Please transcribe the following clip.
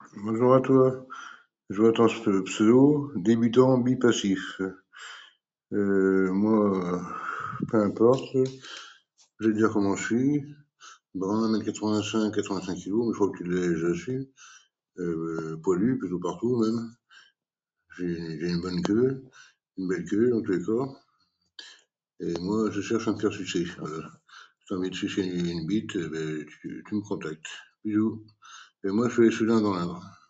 Bonjour à toi. Je vois ton pseudo, débutant bipassif. Moi, peu importe. Je vais te dire comment je suis. Brun, 1m85, 85 kilos, mais je crois que tu l'as déjà su. Poilu, plutôt partout même. J'ai une bonne queue, une belle queue dans tous les cas. Et moi, je cherche à me faire sucer. Voilà. Si tu as envie de sucer une bite, tu me contactes. Bisous. Et moi, je fais les soudains dans l'Indre.